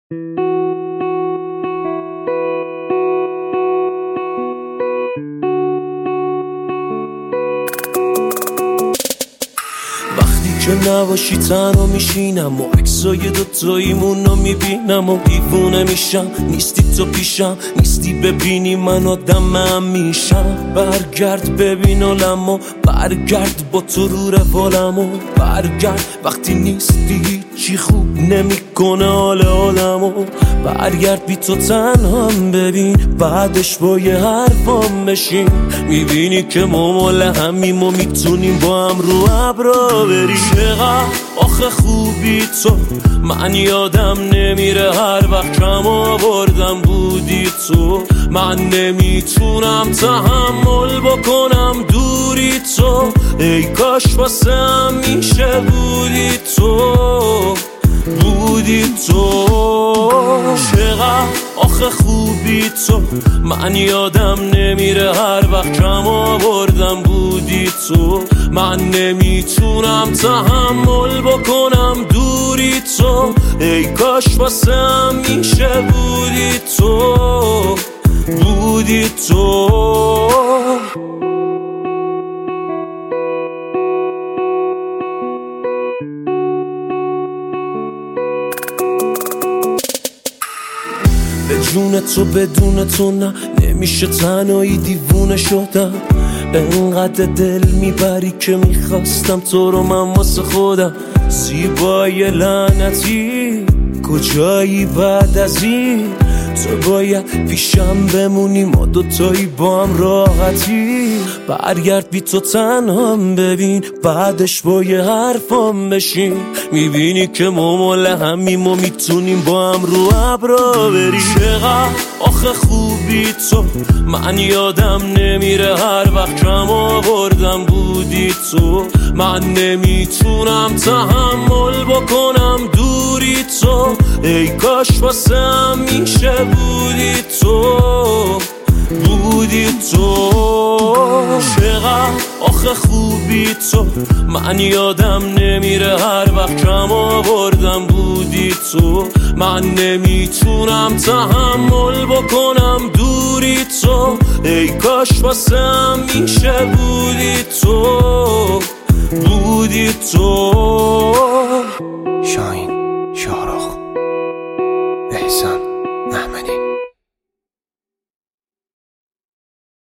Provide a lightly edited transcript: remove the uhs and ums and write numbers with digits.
وقتی که نباشی تنها میشینم و عکسای دوتاییمون رو میبینم و دیوونه میشم. نیستی تو پیشم، نیستی ببینی من آدمم میشم. برگرد ببین عالمو، برگرد با تو رو روالمو. برگرد وقتی نیستی چی خوب نمیکنه حال عالمو. برگرد بی تو تنهام ببین، بعدش با یه حرفام بشین. میبینی که ما مال همیم و میتونیم با هم رو ابرا بریم. چقدر آخه خوبی تو، من یادم نمیره هر وقت کم آوردم بودی تو. من نمیتونم تحمل بکنم دوری تو. ای کاش واسه همیشه بودی تو، بودی تو. چقدر آخه خوبی تو، من یادم نمیره هر وقت کم آوردم بودی تو. من نمیتونم تحمل بکنم دوری تو. ای کاش واسه همیشه بودی تو، بودی تو. به جون تو بدون تو نه، نمیشه تنهایی دیوونه شدم. انقدر دل میبری که میخواستم تو رو من واسه خودم. زیبای لعنتی کجایی بعد از این؟ تو باید پیشم بمونی، ما دوتایی با هم راحتی. برگرد بی تو تنهام ببین، بعدش با یه حرفام بشین. میبینی که ما مال همیم و میتونیم با هم رو ابرا بریم. چقدر آخه خوبی تو، من یادم نمیره هر وقت کم آوردم بودی تو. من نمیتونم تحمل بکنم دوری تو. ای کاش واسه همیشه بودی تو، بودی تو. چقدر آخه خوبی تو، من یادم نمیره هر وقت کم آوردم بودی تو. من نمیتونم تحمل بکنم دوری تو. ای کاش واسه همیشه بودی تو، بودی تو. شاهین